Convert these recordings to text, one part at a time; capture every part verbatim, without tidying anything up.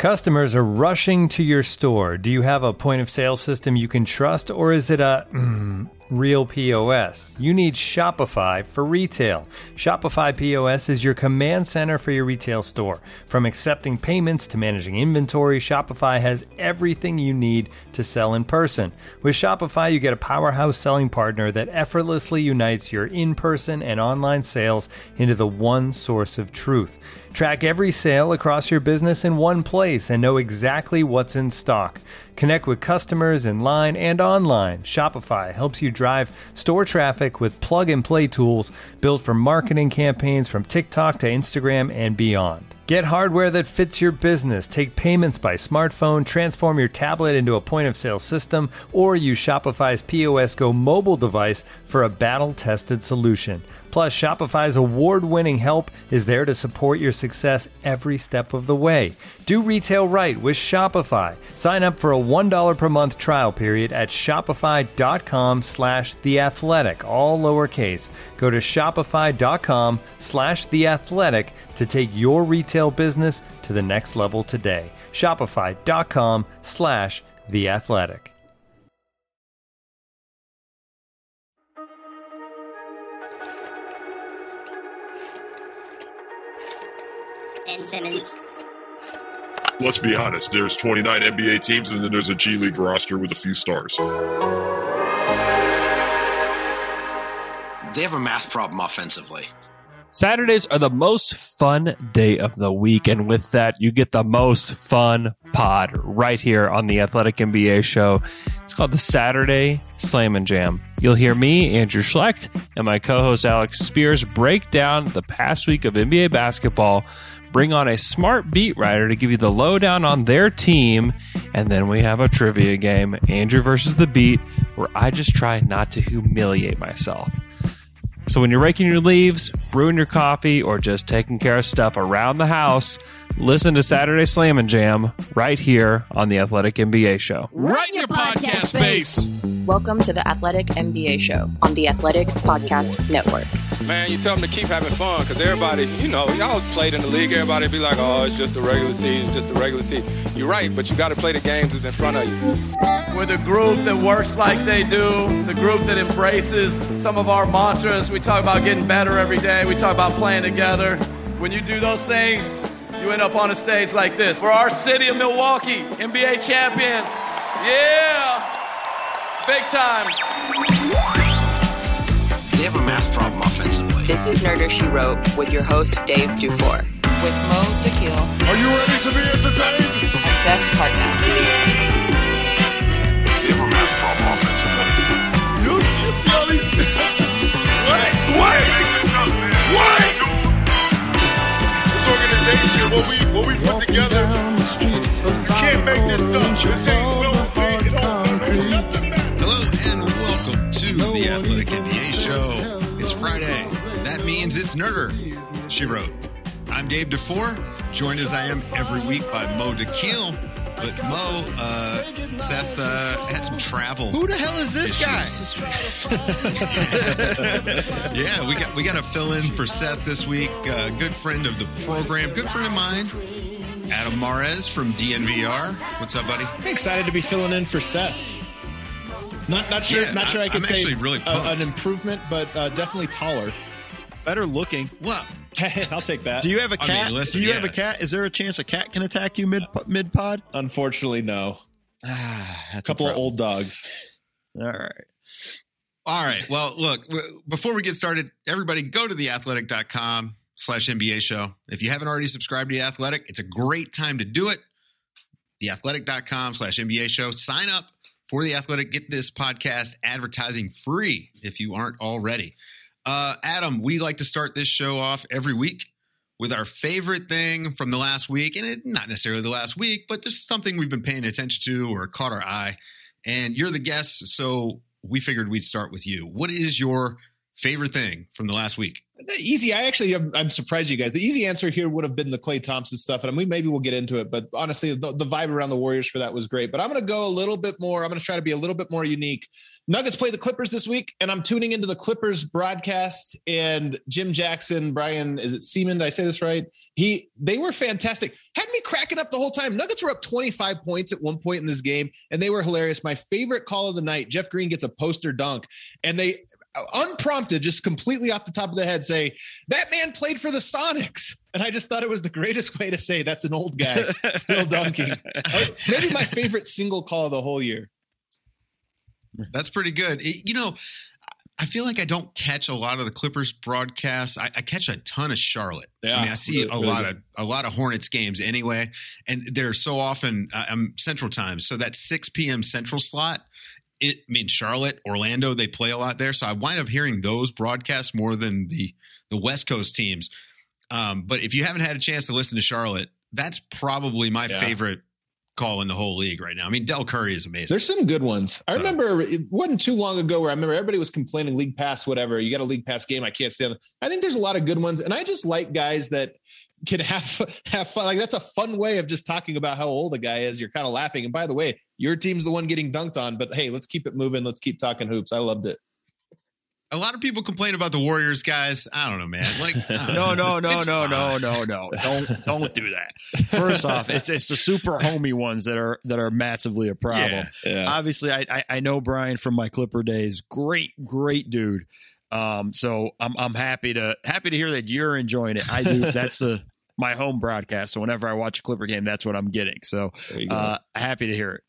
Customers are rushing to your store. Do you have a point of sale system you can trust, or is it a mm, real P O S? You need Shopify for retail. Shopify P O S is your command center for your retail store. From accepting payments to managing inventory, Shopify has everything you need to sell in person. With Shopify, you get a powerhouse selling partner that effortlessly unites your in-person and online sales into the one source of truth. Track every sale across your business in one place and know exactly what's in stock. Connect with customers in line and online. Shopify helps you drive store traffic with plug-and-play tools built for marketing campaigns from TikTok to Instagram and beyond. Get hardware that fits your business. Take payments by smartphone, transform your tablet into a point-of-sale system, or use Shopify's P O S Go mobile device for a battle-tested solution. Plus, Shopify's award-winning help is there to support your success every step of the way. Do retail right with Shopify. Sign up for a one dollar per month trial period at shopify.com slash theathletic, all lowercase. Go to shopify.com slash theathletic to take your retail business to the next level today. Shopify.com slash theathletic. Ben Simmons. Let's be honest, there's twenty-nine N B A teams and then there's a G League roster with a few stars. They have a math problem offensively. Saturdays are the most fun day of the week, and with that, you get the most fun pod right here on the Athletic N B A show. It's called the Saturday Slam and Jam. You'll hear me, Andrew Schlecht, and my co-host Alex Spears break down the past week of N B A basketball, bring on a smart beat writer to give you the lowdown on their team, and then we have a trivia game, Andrew versus the Beat, where I just try not to humiliate myself. So when you're raking your leaves, brewing your coffee, or just taking care of stuff around the house, listen to Saturday Slam and Jam right here on the Athletic N B A show. Right in your podcast space. Welcome to the Athletic N B A show on the Athletic Podcast Network. Man, you tell them to keep having fun because everybody, you know, y'all played in the league. Everybody be like, oh, it's just a regular season, just a regular season. You're right, but you got to play the games that's in front of you. We're the group that works like they do, the group that embraces some of our mantras. We talk about getting better every day. We talk about playing together. When you do those things, you end up on a stage like this. For our city of Milwaukee, N B A champions. Yeah! It's big time. They have a math problem offensively. This is Nerder She Wrote with your host, Dave Dufour. With Mo Dakhil. Are you ready to be entertained? And Seth Hartnett. They have a math problem offensively. You see, you see all these... What? What? What? This organization, what we, what we put together, you can't make this stuff. This ain't well made. It don't know nothing. Hello and welcome to the Athletic N B A show. It's Friday. That means it's Nerder She Wrote. I'm Dave Dufour, joined as I am every week by Mo Dakhil. But Mo, uh, Seth uh, had some travel. Who the hell is this guy? Yeah, we got we got to fill in for Seth this week. Uh, good friend of the program, good friend of mine, Adam Mares from D N V R. What's up, buddy? I'm excited to be filling in for Seth. Not not sure Yeah, not sure I, I- could I'm say actually really a- pumped. an improvement, but uh, definitely taller. Better looking. Well, I'll take that. Do you have a I cat? mean, listen, Do you yeah. have a cat? Is there a chance a cat can attack you mid mid pod? Unfortunately, no. Ah, that's A couple a of old dogs. All right. all right. Well, look, w- before we get started, everybody go to theathletic.com slash NBA show. If you haven't already subscribed to The Athletic, it's a great time to do it. Theathletic.com slash NBA show. Sign up for The Athletic. Get this podcast advertising free if you aren't already. Uh, Adam, we like to start this show off every week with our favorite thing from the last week. And it, not necessarily the last week, but just something we've been paying attention to or caught our eye. And you're the guest, so we figured we'd start with you. What is your favorite thing from the last week? Easy. I actually, I'm, I'm surprised you guys. The easy answer here would have been the Klay Thompson stuff, and we maybe we'll get into it. But honestly, the, the vibe around the Warriors for that was great. But I'm going to go a little bit more. I'm going to try to be a little bit more unique. Nuggets play the Clippers this week, and I'm tuning into the Clippers broadcast. And Jim Jackson, Brian, is it Seaman? Did I say this right? He, they were fantastic. Had me cracking up the whole time. Nuggets were up twenty-five points at one point in this game, and they were hilarious. My favorite call of the night: Jeff Green gets a poster dunk, and they, unprompted, just completely off the top of the head, say that man played for the Sonics. And I just thought it was the greatest way to say that's an old guy still dunking. Maybe my favorite single call of the whole year. That's pretty good. It, you know, I feel like I don't catch a lot of the Clippers broadcasts. I, I catch a ton of Charlotte. Yeah, I mean, I see really, a really lot good. of a lot of Hornets games anyway, and they're so often uh, I'm Central Time, so that six p.m. Central slot. It I mean Charlotte, Orlando, they play a lot there, so I wind up hearing those broadcasts more than the the West Coast teams. Um, but if you haven't had a chance to listen to Charlotte, that's probably my Yeah. favorite call in the whole league right now. I mean, Del Curry is amazing. There's some good ones. I So- remember it wasn't too long ago where I remember everybody was complaining league pass, whatever. You got a league pass game. I can't stand it. I think there's a lot of good ones. And I just like guys that can have, have fun. Like that's a fun way of just talking about how old a guy is. You're kind of laughing. And by the way, your team's the one getting dunked on, but hey, let's keep it moving. Let's keep talking hoops. I loved it. A lot of people complain about the Warriors, guys. I don't know, man. Like, I don't No, know. no, no, It's no, no, fine. no, no. Don't don't do that. First off, it's it's the super homey ones that are that are massively a problem. Yeah, yeah. Obviously, I, I I know Brian from my Clipper days. Great, great dude. Um, so I'm I'm happy to happy to hear that you're enjoying it. I do. That's the my home broadcast. So whenever I watch a Clipper game, that's what I'm getting. So There you go. uh, happy to hear it.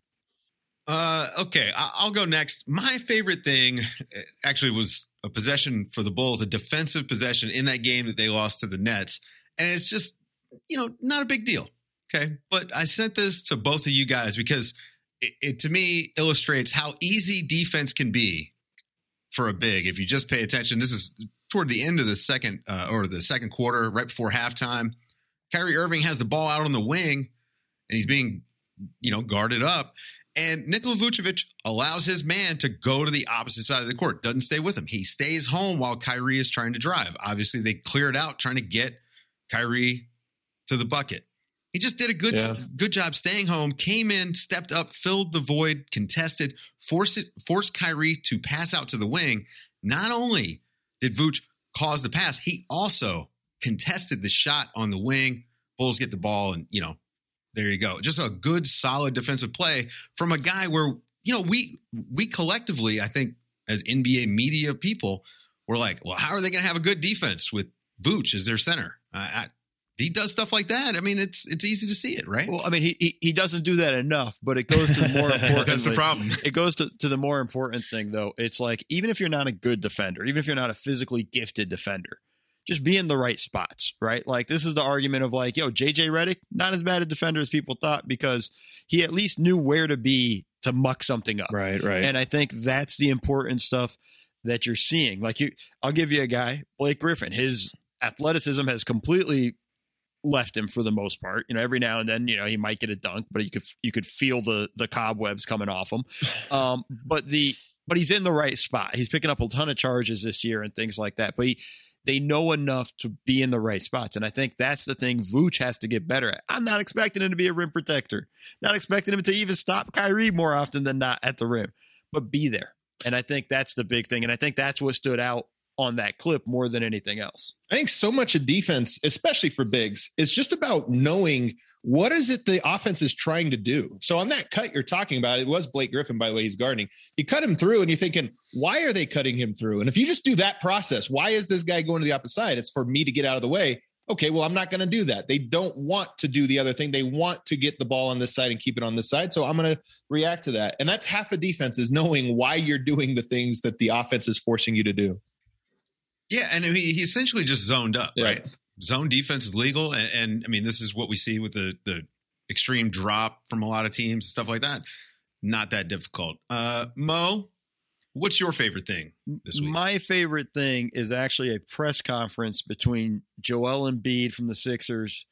Uh, okay, I- I'll go next. My favorite thing uh, actually was a possession for the Bulls, a defensive possession in that game that they lost to the Nets. And it's just, you know, not a big deal. Okay. But I sent this to both of you guys because it, it to me illustrates how easy defense can be for a big. If you just pay attention, this is toward the end of the second uh, or the second quarter, right before halftime. Kyrie Irving has the ball out on the wing and he's being, you know, guarded up. And Nikola Vucevic allows his man to go to the opposite side of the court, doesn't stay with him. He stays home while Kyrie is trying to drive. Obviously, they cleared out trying to get Kyrie to the bucket. He just did a good Yeah. good job staying home, came in, stepped up, filled the void, contested, forced, it, forced Kyrie to pass out to the wing. Not only did Vooch cause the pass, he also contested the shot on the wing. Bulls get the ball and, you know, there you go. Just a good, solid defensive play from a guy where, you know, we we collectively, I think, as N B A media people, we're like, well, how are they going to have a good defense with Vooch as their center? Uh, I, he does stuff like that. I mean, it's it's easy to see it, right? Well, I mean, he he, he doesn't do that enough, but it goes to the more important. That's the problem. It goes to, to the more important thing, though. It's like, even if you're not a good defender, even if you're not a physically gifted defender, just be in the right spots, right? Like, this is the argument of like, yo, J J Redick, not as bad a defender as people thought because he at least knew where to be to muck something up. Right, right. And I think that's the important stuff that you're seeing. Like, you, I'll give you a guy, Blake Griffin. His athleticism has completely left him for the most part. You know, every now and then, you know, he might get a dunk, but you could you could feel the the cobwebs coming off him. Um, but the but he's in the right spot. He's picking up a ton of charges this year and things like that. But he they know enough to be in the right spots. And I think that's the thing Vooch has to get better at. I'm not expecting him to be a rim protector. Not expecting him to even stop Kyrie more often than not at the rim, but be there. And I think that's the big thing. And I think that's what stood out on that clip more than anything else. I think so much of defense, especially for bigs, is just about knowing what is it the offense is trying to do. So on that cut you're talking about, it was Blake Griffin, by the way, he's guarding. You cut him through and you're thinking, why are they cutting him through? And if you just do that process, why is this guy going to the opposite side? It's for me to get out of the way. Okay, well, I'm not going to do that. They don't want to do the other thing. They want to get the ball on this side and keep it on this side. So I'm going to react to that. And that's half a defense, is knowing why you're doing the things that the offense is forcing you to do. Yeah, and he, he essentially just zoned up, Yeah. right? Zone defense is legal, and, and I mean, this is what we see with the the extreme drop from a lot of teams, stuff like that. Not that difficult. Uh, Mo, what's your favorite thing this week? My favorite thing is actually a press conference between Joel Embiid from the Sixers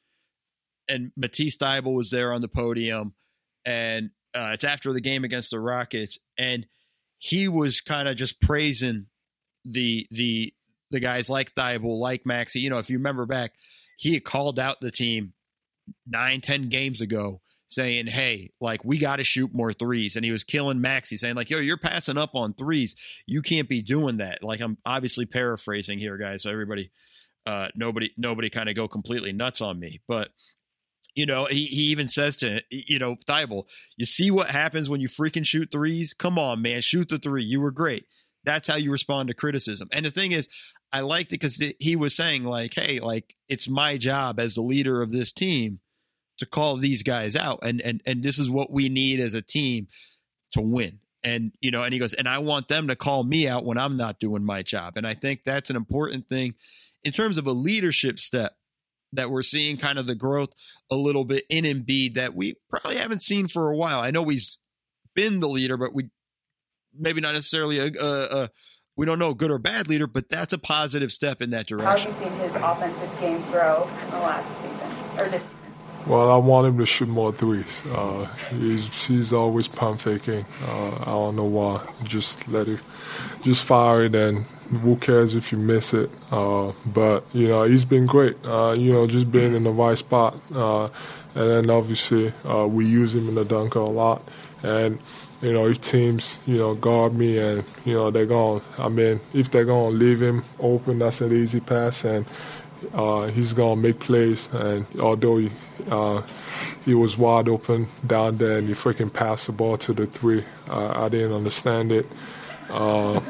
and Matisse Thybulle was there on the podium, and uh, it's after the game against the Rockets, and he was kind of just praising the the the guys like Thibault, like Maxey. You know, if you remember back, he had called out the team nine, ten games ago saying, hey, like, we got to shoot more threes. And he was killing Maxey, saying, like, yo, you're passing up on threes. You can't be doing that. Like, I'm obviously paraphrasing here, guys. So everybody, uh, nobody, nobody kind of go completely nuts on me. But, you know, he, he even says to, you know, Thibault, you see what happens when you freaking shoot threes? Come on, man, shoot the three. You were great. That's how you respond to criticism. And the thing is, I liked it because he was saying, like, hey, like, it's my job as the leader of this team to call these guys out. And, and, and this is what we need as a team to win. And, you know, and he goes, and I want them to call me out when I'm not doing my job. And I think that's an important thing in terms of a leadership step that we're seeing kind of the growth a little bit in Embiid that we probably haven't seen for a while. I know he's been the leader, but we maybe not necessarily a, a, a we don't know good or bad leader, but that's a positive step in that How direction. have you seen his offensive game grow in the last season or this season? Well, I want him to shoot more threes. Uh, he's he's always pump faking. Uh, I don't know why. Just let it, just fire it, and who cares if you miss it? Uh, but you know, he's been great. Uh, you know, just being in the right spot, uh, and then obviously uh, we use him in the dunker a lot. And you know, if teams you know guard me, and you know they're going. I mean, if they're going to leave him open, that's an easy pass, and. Uh, he's going to make plays, and although he, uh, he was wide open down there and he freaking passed the ball to the three, uh, I didn't understand it. Uh,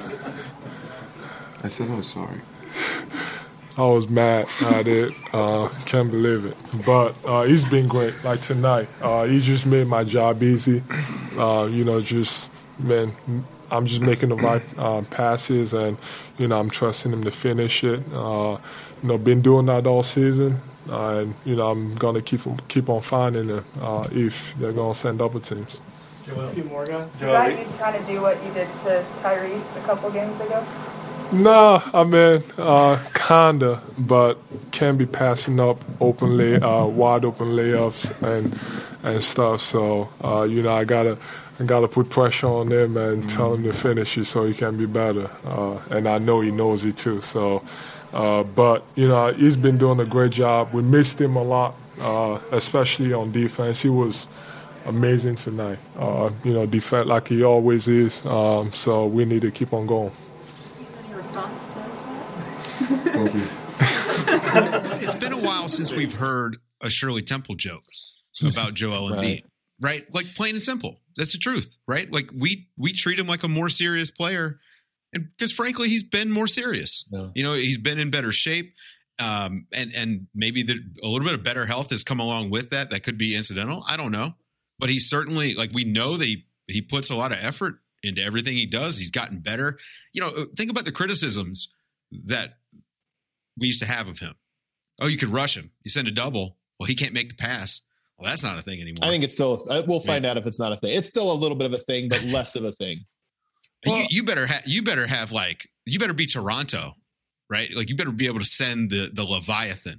I said I was sorry. I was mad at it. Uh, can't believe it. But uh, he's been great. Like tonight, uh, he just made my job easy. Uh, you know, just, man, I'm just making the right uh, passes, and, you know, I'm trusting him to finish it. Uh, you know, been doing that all season, uh, and, you know, I'm going to keep keep on finding them uh, if they're going to send double teams. Joel, a few more guys. Did that you kind of do what you did to Tyrese a couple games ago? No, I mean, uh, kinda, but can be passing up openly, uh, wide open layups and and stuff. So, uh, you know, I gotta I gotta put pressure on him and tell him to finish it so he can be better. Uh, and I know he knows it too. So, uh, but you know, he's been doing a great job. We missed him a lot, uh, especially on defense. He was amazing tonight. Uh, you know, defense like he always is. Um, so we need to keep on going. It's been a while since we've heard a Shirley Temple joke about Joel Embiid, right. right? Like plain and simple. That's the truth, right? Like we we treat him like a more serious player, and because frankly, he's been more serious. No. You know, he's been in better shape, um, and and maybe the, a little bit of better health has come along with that. That could be incidental. I don't know, but he's certainly like we know that he he puts a lot of effort into everything he does. He's gotten better. You know, think about the criticisms that we used to have of him. Oh, you could rush him. You send a double. Well, he can't make the pass. Well, that's not a thing anymore. I think it's still, we'll find yeah. out if it's not a thing. It's still a little bit of a thing, but less of a thing. Well, you, you better have, you better have like, you better be Toronto, right? Like you better be able to send the, the Leviathan.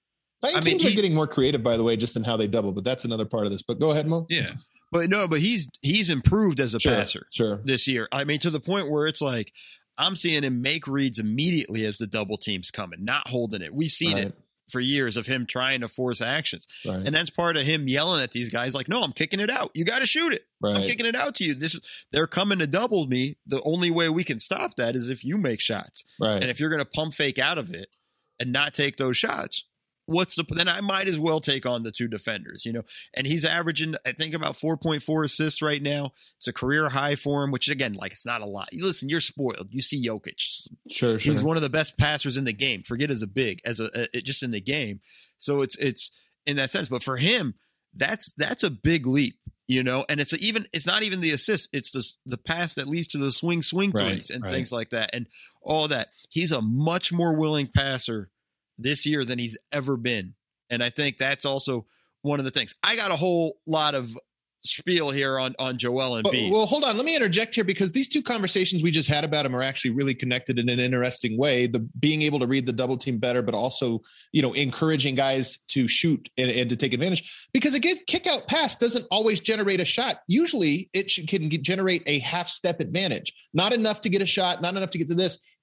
I think I teams mean, he, are getting more creative, by the way, just in how they double, but that's another part of this. But go ahead, Mo. Yeah. But no, but he's, he's improved as a sure, passer sure. this year. I mean, to the point where it's like, I'm seeing him make reads immediately as the double team's coming, not holding it. We've seen right. it for years of him trying to force actions. Right. And that's part of him yelling at these guys like, no, I'm kicking it out. You got to shoot it. Right. I'm kicking it out to you. This is, they're coming to double me. The only way we can stop that is if you make shots. Right. And if you're going to pump fake out of it and not take those shots, what's the, then I might as well take on the two defenders, you know, and he's averaging, I think about four point four assists right now. It's a career high for him, which again, like it's not a lot. Listen, you're spoiled. You see Jokic. Sure, sure. He's one of the best passers in the game. Forget as a big, as a, a just in the game. So it's, it's in that sense, but for him, that's, that's a big leap, you know, and it's a, even, it's not even the assist. It's the, the pass that leads to the swing, swing threes right, and right. things like that. And all that. He's a much more willing passer this year than he's ever been. And I think that's also one of the things. I got a whole lot of spiel here on, on Joel Embiid. Well, hold on. Let me interject here because these two conversations we just had about him are actually really connected in an interesting way. The being able to read the double team better, but also, you know, encouraging guys to shoot and, and to take advantage because a good kick out pass doesn't always generate a shot. Usually it should, can get, generate a half step advantage, not enough to get a shot, not enough to get to this.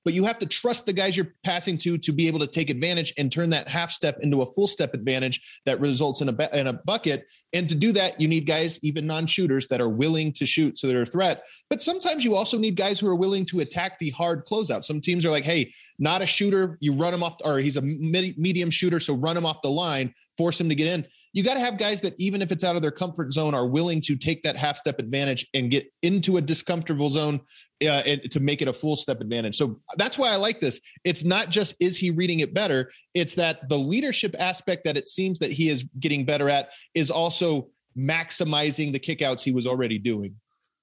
but you have to trust the guys you're passing to to be able to take advantage and turn that half step into a full step advantage that results in a in a bucket. And to do that, you need guys, even non-shooters, that are willing to shoot, so they're a threat. But sometimes you also need guys who are willing to attack the hard closeout. Some teams are like, hey, not a shooter, you run him off, or he's a medium shooter, so run him off the line, force him to get in. You got to have guys that, even if it's out of their comfort zone, are willing to take that half step advantage and get into a discomfortable zone uh, and to make it a full step advantage. So that's why I like this. It's not just, is he reading it better? It's that the leadership aspect that it seems that he is getting better at is also maximizing the kickouts he was already doing.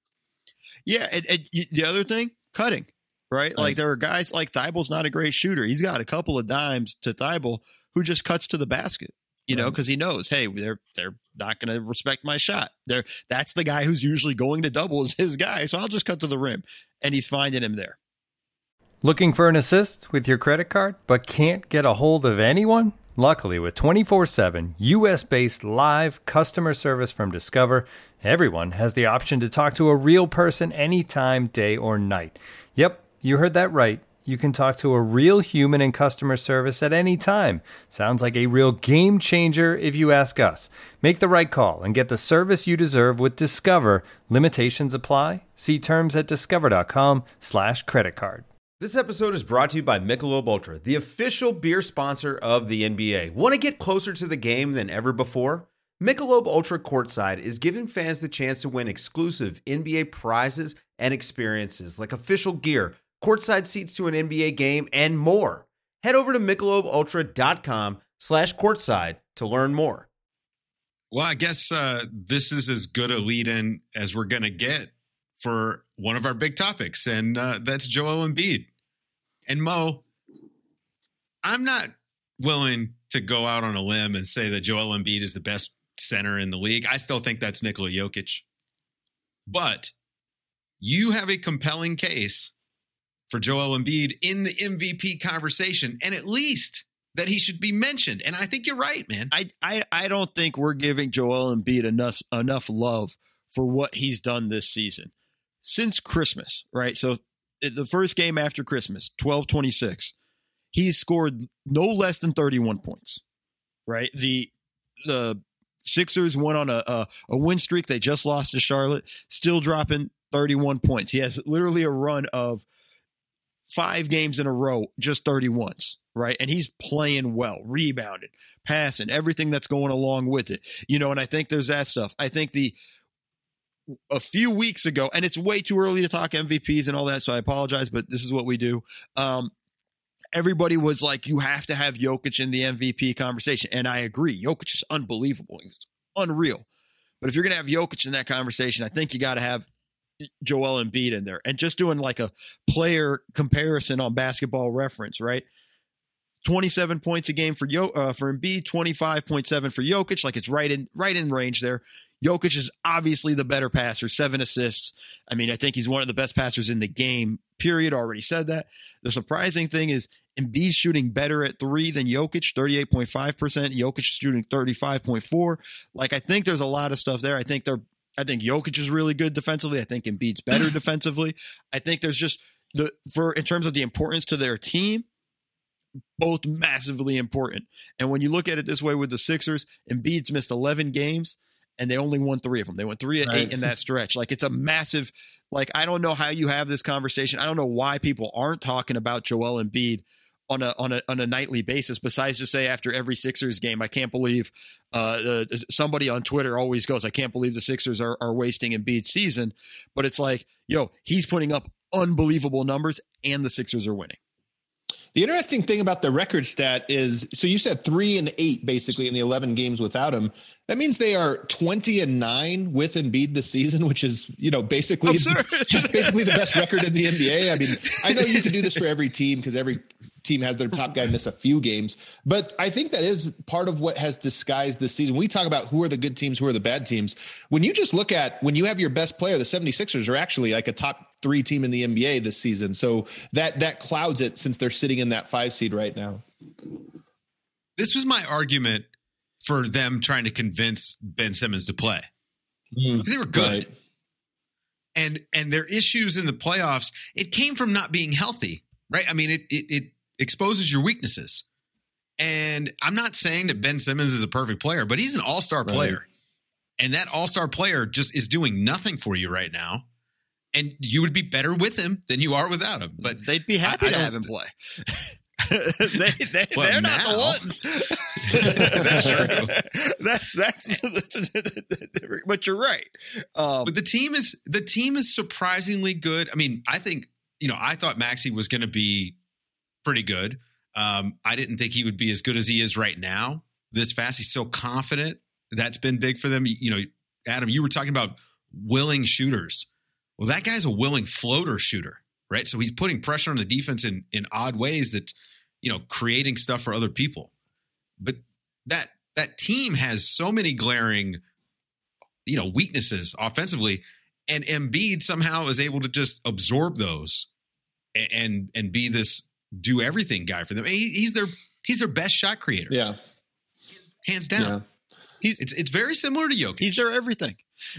Yeah. And, and the other thing, cutting, right? Like there are guys like Thybulle's not a great shooter. He's got a couple of dimes to Thybulle who just cuts to the basket. You know, because he knows, hey, they're they're not going to respect my shot. They're that's the guy who's usually going to double is his guy. So I'll just cut to the rim, and he's finding him there. Looking for an assist with your credit card, but can't get a hold of anyone? Luckily, with twenty-four seven U S-based live customer service from Discover, everyone has the option to talk to a real person anytime, day or night. Yep, you heard that right. You can talk to a real human in customer service at any time. Sounds like a real game changer if you ask us. Make the right call and get the service you deserve with Discover. Limitations apply. See terms at discover.com slash credit card. This episode is brought to you by Michelob Ultra, the official beer sponsor of the N B A. Want to get closer to the game than ever before? Michelob Ultra Courtside is giving fans the chance to win exclusive N B A prizes and experiences like official gear, courtside seats to an N B A game, and more. Head over to michelobultra.com slash courtside to learn more. Well, I guess uh, this is as good a lead-in as we're going to get for one of our big topics, and uh, that's Joel Embiid. And Mo, I'm not willing to go out on a limb and say that Joel Embiid is the best center in the league. I still think that's Nikola Jokic. But you have a compelling case for Joel Embiid in the M V P conversation, and at least that he should be mentioned. And I think you're right, man. I I, I don't think we're giving Joel Embiid enough enough love for what he's done this season. Since Christmas, right? So the first game after Christmas, twelve twenty-six, he's scored no less than thirty-one points, right? The the Sixers went on a, a, a win streak. They just lost to Charlotte, still dropping thirty-one points. He has literally a run of five games in a row, just thirty-ones, right? And he's playing well, rebounding, passing, everything that's going along with it. You know, and I think there's that stuff. I think the a few weeks ago, and it's way too early to talk M V Ps and all that, so I apologize, but this is what we do. Um, everybody was like, you have to have Jokic in the M V P conversation, and I agree. Jokic is unbelievable. He's unreal. But if you're going to have Jokic in that conversation, I think you got to have Joel Embiid in there. And just doing like a player comparison on Basketball Reference, right? twenty-seven points a game for Yo, uh, for Embiid, twenty-five point seven for Jokic. Like it's right in right in range there. Jokic is obviously the better passer, seven assists. I mean, I think he's one of the best passers in the game, period. Already said that. The surprising thing is Embiid's shooting better at three than Jokic, thirty-eight point five percent. Jokic is shooting thirty-five point four. Like, I think there's a lot of stuff there. I think they're I think Jokic is really good defensively. I think Embiid's better defensively. I think there's just the for in terms of the importance to their team, both massively important. And when you look at it this way with the Sixers, Embiid's missed eleven games and they only won three of them. They went three at right. eight in that stretch. Like, it's a massive, like, I don't know how you have this conversation. I don't know why people aren't talking about Joel Embiid on a, on a, on a nightly basis, besides to say after every Sixers game, I can't believe uh, uh, somebody on Twitter always goes, I can't believe the Sixers are, are wasting Embiid's season. But it's like, yo, he's putting up unbelievable numbers and the Sixers are winning. The interesting thing about the record stat is, so you said three and eight basically in the eleven games without him. That means they are twenty and nine with Embiid this season, which is, you know, basically, basically the best record in the N B A. I mean, I know you can do this for every team because every team has their top guy miss a few games, but I think that is part of what has disguised this season. We talk about who are the good teams, who are the bad teams. When you just look at, when you have your best player, the seventy-sixers are actually like a top three team in the N B A this season. So that, that clouds it since they're sitting in that five seed right now. This was my argument for them trying to convince Ben Simmons to play. Mm, because they were good. Right. And, and their issues in the playoffs, it came from not being healthy. right? I mean, it, it, it exposes your weaknesses. And I'm not saying that Ben Simmons is a perfect player, but he's an all-star Right. player. And that all-star player just is doing nothing for you right now. And you would be better with him than you are without him. But they'd be happy I, I to don't- have him play. they, they, Well, they're not now. the ones. That's true. That's that's. But you're right. Um, but the team is the team is surprisingly good. I mean, I think you know I thought Maxey was going to be pretty good. Um, I didn't think he would be as good as he is right now. This fast, he's so confident. That's been big for them. You know, Adam, you were talking about willing shooters. Well, that guy's a willing floater shooter, right? So he's putting pressure on the defense in in odd ways that you know creating stuff for other people. But that that team has so many glaring, you know, weaknesses offensively, and Embiid somehow is able to just absorb those and and, and be this do everything guy for them. He, he's their he's their best shot creator, Yeah. hands down. Yeah. He's it's it's very similar to Jokic. he's their everything.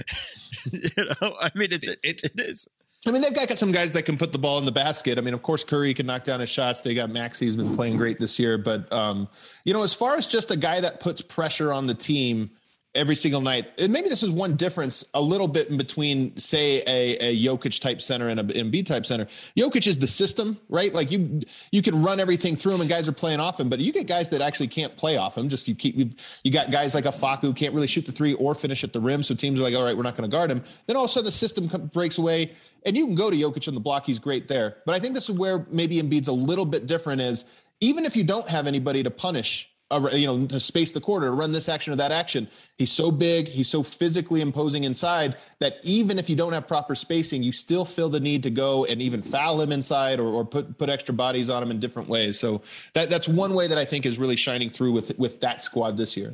you know, I mean, it's it, it, it is. I mean, they've got some guys that can put the ball in the basket. I mean, of course, Curry can knock down his shots. They got Maxey, who's been playing great this year. But, um, you know, as far as just a guy that puts pressure on the team every single night, and maybe this is one difference a little bit in between, say, a, a Jokic type center and a Embiid type center. Jokic is the system, right? Like you, you can run everything through him and guys are playing off him, but you get guys that actually can't play off him. Just you keep, you, you got guys like a Facu who can't really shoot the three or finish at the rim. So teams are like, all right, we're not going to guard him. Then all of a sudden the system breaks away and you can go to Jokic on the block. He's great there. But I think this is where maybe Embiid's a little bit different is even if you don't have anybody to punish, Uh, you know, to space the court or run this action or that action. He's so big. He's so physically imposing inside that even if you don't have proper spacing, you still feel the need to go and even foul him inside or, or put, put extra bodies on him in different ways. So that, that's one way that I think is really shining through with, with that squad this year.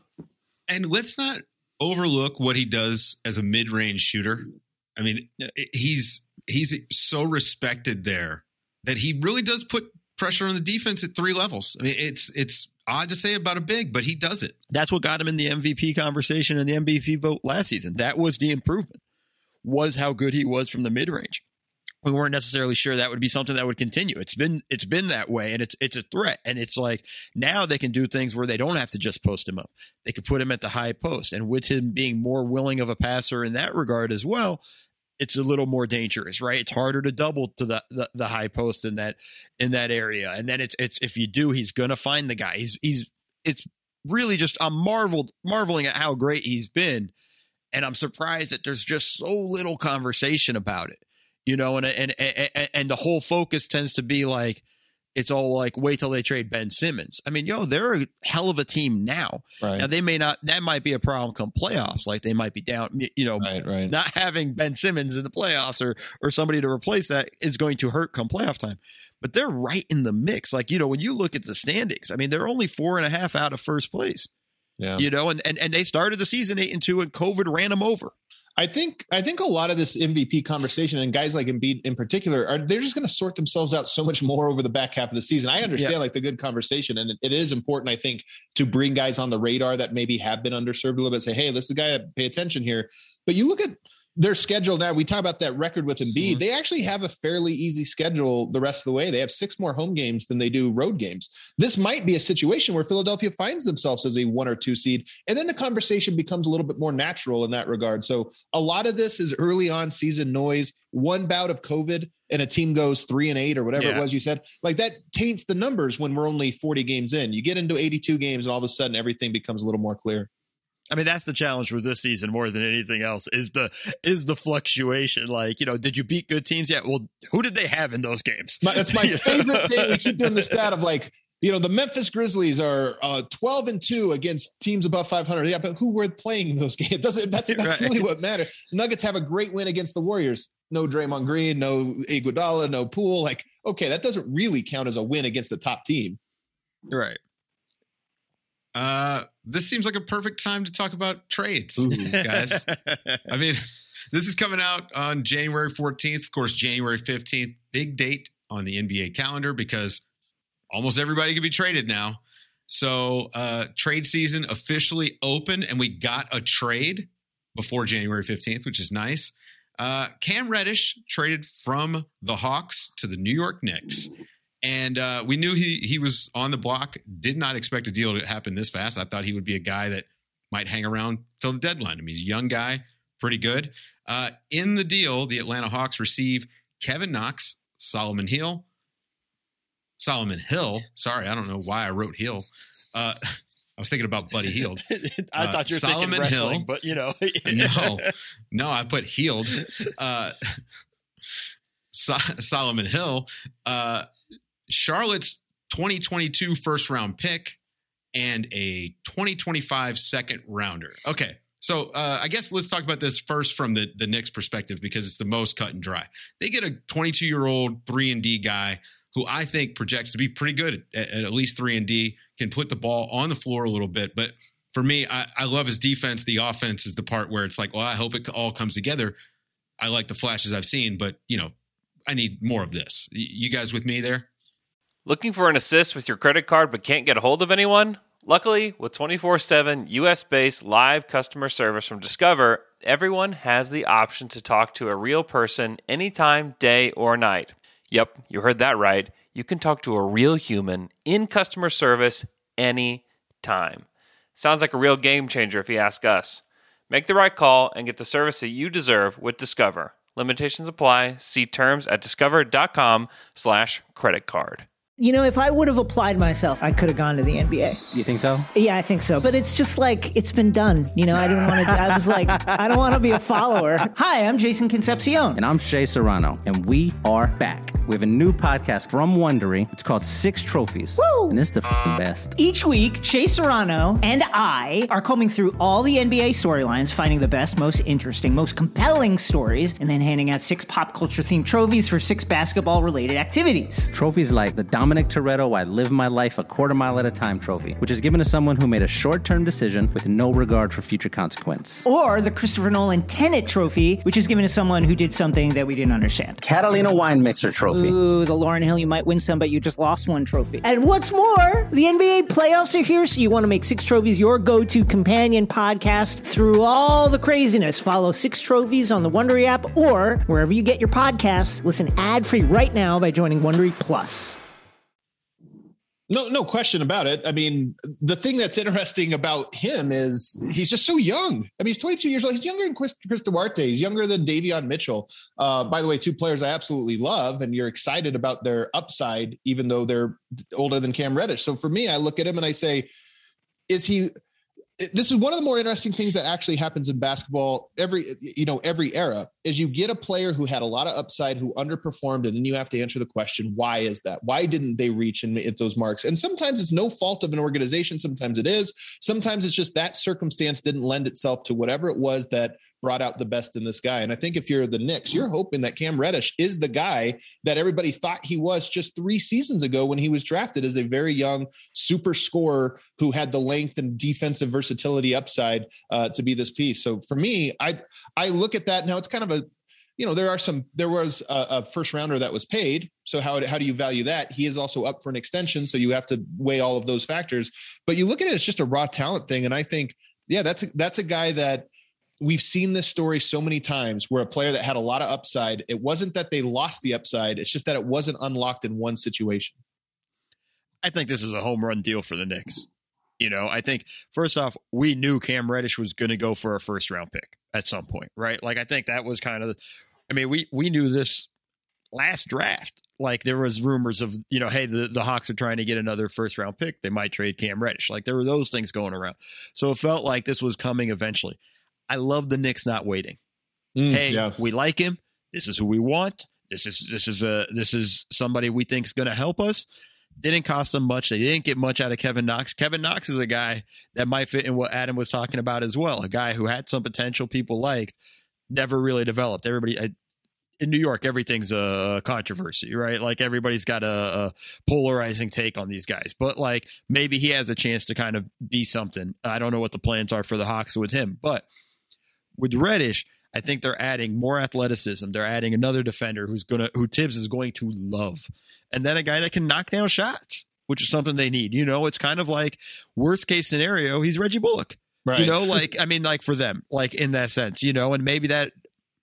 And let's not overlook what he does as a mid-range shooter. I mean, he's he's so respected there that he really does put pressure on the defense at three levels. I mean, it's it's odd to say about a big, but he does it. That's what got him in the M V P conversation and the M V P vote last season. That was the improvement, was how good he was from the mid-range. We weren't necessarily sure that would be something that would continue. It's been it's been that way, and it's it's a threat. And it's like now they can do things where they don't have to just post him up. They could put him at the high post. And with him being more willing of a passer in that regard as well, it's a little more dangerous, right? It's harder to double to the, the, the high post in that in that area. And then it's it's if you do, he's gonna find the guy. He's he's it's really just I'm marveled marveling at how great he's been. And I'm surprised that there's just so little conversation about it. You know, and, and and and the whole focus tends to be like, it's all like, wait till they trade Ben Simmons. I mean, yo, they're a hell of a team now. Right. Now, they may not, that might be a problem come playoffs. Like they might be down, you know, right, right. not having Ben Simmons in the playoffs or or somebody to replace that is going to hurt come playoff time. But they're right in the mix. Like, you know, when you look at the standings, I mean, they're only four and a half out of first place. Yeah. You know, and, and, and they started the season eight and two and COVID ran them over. I think I think a lot of this M V P conversation and guys like Embiid in particular are they're just going to sort themselves out so much more over the back half of the season. I understand Yeah. like the good conversation, and it, it is important, I think, to bring guys on the radar that maybe have been underserved a little bit. Say, hey, this is a guy, pay attention here. But you look at their schedule now. We talk about that record with Embiid. Mm-hmm. They actually have a fairly easy schedule the rest of the way. They have six more home games than they do road games. This might be a situation where Philadelphia finds themselves as a one or two seed, and then the conversation becomes a little bit more natural in that regard. So a lot of this is early on season noise. One bout of COVID and a team goes three and eight or whatever Yeah. it was you said, like that taints the numbers when we're only forty games in. You get into eighty-two games and all of a sudden everything becomes a little more clear. I mean, that's the challenge with this season more than anything else is the is the fluctuation. Like, you know, did you beat good teams yet? Well, who did they have in those games? My, that's my favorite thing. We keep doing the stat of like, you know, the Memphis Grizzlies are uh, twelve and two against teams above five hundred. Yeah, but who were playing in those games? It doesn't that's that's Right. really what matters. Nuggets have a great win against the Warriors. No Draymond Green, no Iguodala, no Poole. Like, okay, that doesn't really count as a win against the top team. Right. Uh, this seems like a perfect time to talk about trades, guys. I mean, this is coming out on January fourteenth. Of course, January fifteenth, big date on the N B A calendar because almost everybody can be traded now. So uh, trade season officially open, and we got a trade before January fifteenth, which is nice. Uh, Cam Reddish traded from the Hawks to the New York Knicks. And uh, we knew he he was on the block. Did not expect a deal to happen this fast. I thought he would be a guy that might hang around till the deadline. I mean, he's a young guy, pretty good. Uh, in the deal, the Atlanta Hawks receive Kevin Knox, Solomon Hill, Solomon Hill. Sorry, I don't know why I wrote Hill. Uh, I was thinking about Buddy Hield. I uh, thought you were Solomon thinking wrestling, Hill, but you know, no, no, I put healed. Uh, so- Solomon Hill, uh, Charlotte's twenty twenty-two first round pick, and a twenty twenty-five second rounder. Okay. So uh, I guess let's talk about this first from the, the Knicks perspective, because it's the most cut and dry. They get a twenty-two-year-old three and D guy who I think projects to be pretty good at, at, at least three and D, can put the ball on the floor a little bit. But for me, I, I love his defense. The offense is the part where it's like, well, I hope it all comes together. I like the flashes I've seen, but, you know, I need more of this. You guys with me there? Looking for an assist with your credit card but can't get a hold of anyone? Luckily, with twenty-four seven U S-based live customer service from Discover, everyone has the option to talk to a real person anytime, day or night. Yep, you heard that right. You can talk to a real human in customer service anytime. Sounds like a real game changer if you ask us. Make the right call and get the service that you deserve with Discover. Limitations apply. See terms at discover.com slash credit card. You know, if I would have applied myself, I could have gone to the N B A. You think so? Yeah, I think so. But it's just like, it's been done. You know, I didn't want to, I was like, I don't want to be a follower. Hi, I'm Jason Concepcion. And I'm Shea Serrano. And we are back. We have a new podcast from Wondery. It's called Six Trophies. Woo! And it's the f***ing best. Each week, Shea Serrano and I are combing through all the N B A storylines, finding the best, most interesting, most compelling stories, and then handing out six pop culture-themed trophies for six basketball-related activities. Trophies like the Dominic Toretto I Live My Life a Quarter Mile at a Time trophy, which is given to someone who made a short-term decision with no regard for future consequence. Or the Christopher Nolan Tenet trophy, which is given to someone who did something that we didn't understand. Catalina Wine Mixer trophy. Ooh, the Lauryn Hill You Might Win Some, But You Just Lost One trophy. And what's more, the N B A playoffs are here, so you want to make Six Trophies your go-to companion podcast through all the craziness. Follow Six Trophies on the Wondery app or wherever you get your podcasts. Listen ad-free right now by joining Wondery Plus. No, no question about it. I mean, the thing that's interesting about him is he's just so young. I mean, he's twenty-two years old. He's younger than Chris, Chris Duarte. He's younger than Davion Mitchell. Uh, by the way, two players I absolutely love, and you're excited about their upside, even though they're older than Cam Reddish. So for me, I look at him and I say, is he – this is one of the more interesting things that actually happens in basketball every, you know, every era is you get a player who had a lot of upside, who underperformed, and then you have to answer the question, why is that? Why didn't they reach and hit those marks? And sometimes it's no fault of an organization. Sometimes it is. Sometimes it's just that circumstance didn't lend itself to whatever it was that brought out the best in this guy. And I think if you're the Knicks, you're hoping that Cam Reddish is the guy that everybody thought he was just three seasons ago when he was drafted as a very young super scorer who had the length and defensive versatility upside uh, to be this piece. So for me, I, I look at that now. It's kind of a, you know, there are some, there was a, a first rounder that was paid. So how, how do you value that? He is also up for an extension. So you have to weigh all of those factors, but you look at it as just a raw talent thing. And I think, yeah, that's a, that's a guy that, we've seen this story so many times where a player that had a lot of upside, it wasn't that they lost the upside. It's just that it wasn't unlocked in one situation. I think this is a home run deal for the Knicks. You know, I think first off, we knew Cam Reddish was going to go for a first round pick at some point, right? Like, I think that was kind of, I mean, we, we knew this last draft. Like, there was rumors of, you know, hey, the, the Hawks are trying to get another first round pick. They might trade Cam Reddish. Like, there were those things going around. So it felt like this was coming eventually. I love the Knicks not waiting. Mm, hey, yeah. We like him. This is who we want. This is this is a this is somebody we think is going to help us. Didn't cost them much. They didn't get much out of Kevin Knox. Kevin Knox is a guy that might fit in what Adam was talking about as well. A guy who had some potential, people liked, never really developed. Everybody I, in New York, everything's a controversy, right? Like, everybody's got a, a polarizing take on these guys, but like, maybe he has a chance to kind of be something. I don't know what the plans are for the Hawks with him, but with Reddish, I think they're adding more athleticism. They're adding another defender who's gonna, who Tibbs is going to love, and then a guy that can knock down shots, which is something they need. You know, it's kind of like worst case scenario, he's Reggie Bullock. Right. You know, like, I mean, like for them, like in that sense, you know, and maybe that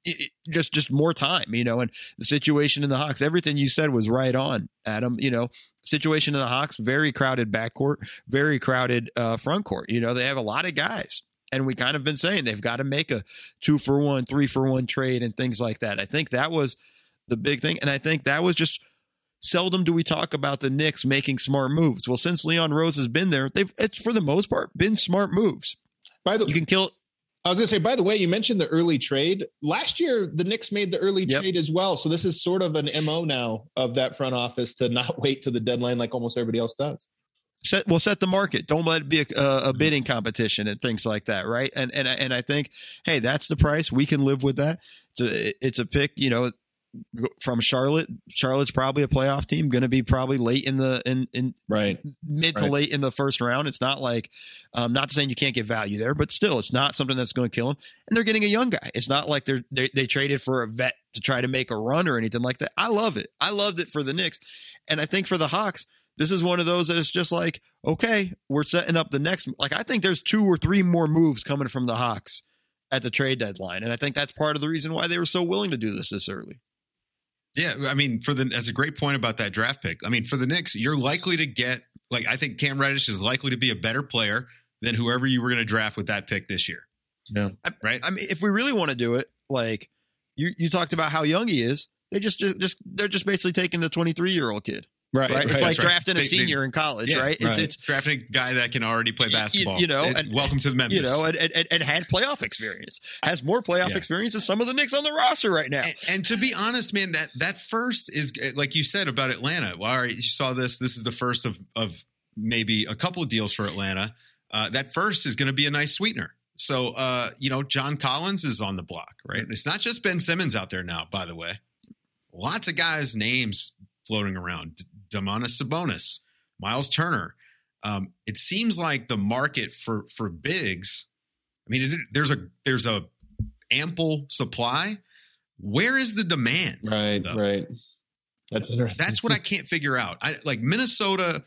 it, just just more time, you know, and the situation in the Hawks, everything you said was right on, Adam. You know, situation in the Hawks, very crowded backcourt, very crowded uh, front court. You know, they have a lot of guys. And we kind of been saying they've got to make a two for one, three for one trade and things like that. I think that was the big thing. And I think that was just seldom do we talk about the Knicks making smart moves. Well, since Leon Rose has been there, they've it's for the most part been smart moves. By the you can kill. I was going to say, by the way, you mentioned the early trade. Last year, the Knicks made the early Yep. trade as well. So this is sort of an M O now of that front office to not wait to the deadline like almost everybody else does. Set, well, set the market. Don't let it be a, a, a bidding competition and things like that, right? And and and I think, hey, that's the price. We can live with that. It's a, it's a pick, you know, from Charlotte. Charlotte's probably a playoff team, going to be probably late in the in in right mid to right. late in the first round. It's not like, um, not saying you can't get value there, but still, it's not something that's going to kill them. And they're getting a young guy. It's not like they're they, they traded for a vet to try to make a run or anything like that. I love it. I loved it for the Knicks, and I think for the Hawks. This is one of those that is just like, okay, we're setting up the next. Like, I think there's two or three more moves coming from the Hawks at the trade deadline. And I think that's part of the reason why they were so willing to do this this early. Yeah. I mean, for the, as a great point about that draft pick, I mean, for the Knicks, you're likely to get, like, I think Cam Reddish is likely to be a better player than whoever you were going to draft with that pick this year. Yeah. Right. I mean, if we really want to do it, like you, you talked about how young he is. They just, just, just they're just basically taking the twenty-three year old kid. Right, right. It's right, like right. drafting a They- they- senior in college, Yeah, right? It's right. it's drafting a guy that can already play basketball. you know, It- and- welcome to the Memphis. you know, and, and, and had playoff experience, has more playoff Yeah. experience than some of the Knicks on the roster right now. And, and to be honest, man, that that first is like you said about Atlanta. Well, all right, you saw this. This is the first of of maybe a couple of deals for Atlanta. Uh, that first is going to be a nice sweetener. So, uh, you know, John Collins is on the block, right? It's not just Ben Simmons out there now, by the way. Lots of guys' names floating around. D- Domantas Sabonis, Miles Turner. Um, it seems like the market for for bigs. I mean, there's a there's a ample supply. Where is the demand? Right, though? right. That's interesting. That's what I can't figure out. I like Minnesota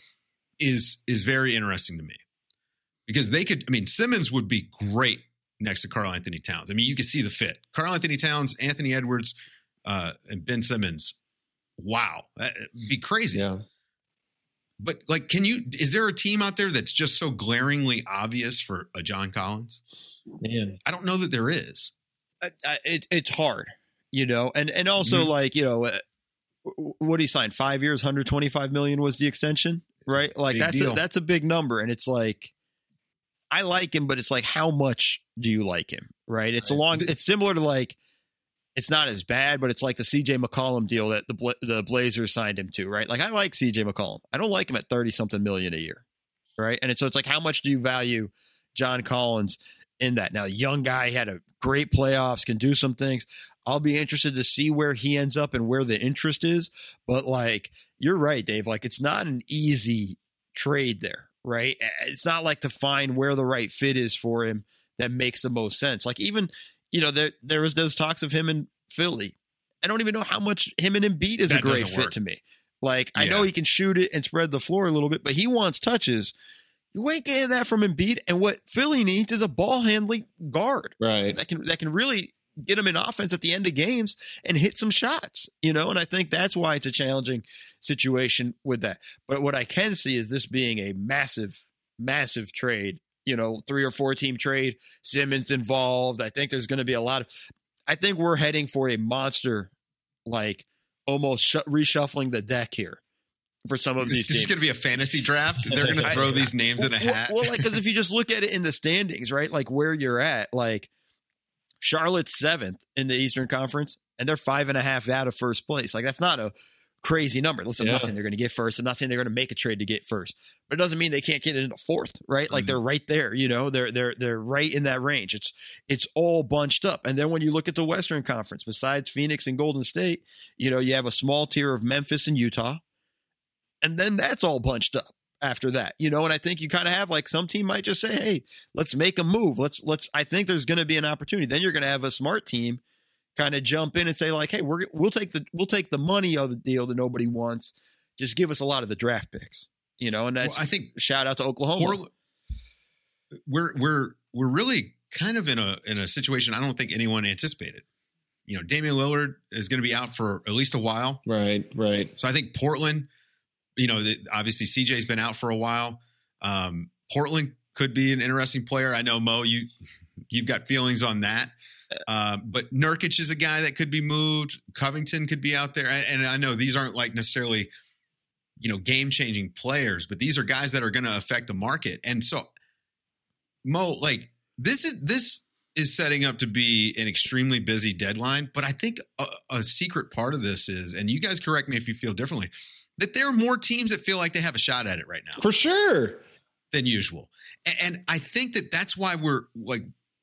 is is very interesting to me because they could. I mean, Simmons would be great next to Karl Anthony Towns. I mean, you can see the fit. Karl Anthony Towns, Anthony Edwards, uh, and Ben Simmons. Wow, that'd be crazy. Yeah. But like, can you? Is there a team out there that's just so glaringly obvious for a John Collins? Man, I don't know that there is. I, I, it, it's hard, you know, and and also Mhm. like you know, uh, what he signed five years, one hundred twenty-five million was the extension, right? Like Big that's deal. a, that's a big number, and it's like I like him, but it's like how much do you like him, right? It's a long. It's similar to like. It's not as bad, but it's like the C J McCollum deal that the Bla- the Blazers signed him to, right? Like I like C J McCollum. I don't like him at thirty something million a year, right? And it's, so it's like, how much do you value John Collins in that? Now, young guy, had a great playoffs, can do some things. I'll be interested to see where he ends up and where the interest is. But like, you're right, Dave. Like, it's not an easy trade there, right? It's not like to find where the right fit is for him that makes the most sense. Like even. You know, there there was those talks of him in Philly. I don't even know how much him and Embiid is That a great doesn't fit work. to me. Like, I Yeah. know he can shoot it and spread the floor a little bit, but he wants touches. You ain't getting that from Embiid. And what Philly needs is a ball handling guard. Right. That can that can really get him in offense at the end of games and hit some shots, you know? And I think that's why it's a challenging situation with that. But what I can see is this being a massive, massive trade. You know, three or four team trade, Simmons involved. I think there's going to be a lot of, I think we're heading for a monster, like almost sh- reshuffling the deck here for some of these It's just teams. going to be a fantasy draft. They're going to throw these names in a hat. Well, well like, because if you just look at it in the standings, right, like where you're at, like Charlotte's seventh in the Eastern Conference, and they're five and a half out of first place. Like, that's not a crazy number. Listen, I'm not Yeah. saying they're going to get first. I'm not saying they're going to make a trade to get first, but it doesn't mean they can't get into fourth, right? Like Mhm. they're right there, you know, they're, they're, they're right in that range. It's, it's all bunched up. And then when you look at the Western Conference, besides Phoenix and Golden State, you know, you have a small tier of Memphis and Utah, and then that's all bunched up after that, you know, and I think you kind of have like some team might just say, hey, let's make a move. Let's, let's, I think there's going to be an opportunity. Then you're going to have a smart team kind of jump in and say like, hey, we're, we'll take the, we'll take the money of the deal that nobody wants. Just give us a lot of the draft picks, you know, and that's, Well, I think shout out to Oklahoma. Portland- we're we're we're really kind of in a in a situation I don't think anyone anticipated. you know, Damian Lillard is going to be out for at least a while. Right, right. So I think Portland, you know, the, obviously C J's been out for a while. Um, Portland could be an interesting player. I know, Mo, you, you've got feelings on that. Uh, but Nurkic is a guy that could be moved. Covington could be out there. And, and I know these aren't like necessarily, you know, game-changing players, but these are guys that are going to affect the market. And so, Mo, like this is this is setting up to be an extremely busy deadline. But I think a, a secret part of this is, and you guys correct me if you feel differently, that there are more teams that feel like they have a shot at it right now. For sure. Than usual. And, and I think that that's why we're like,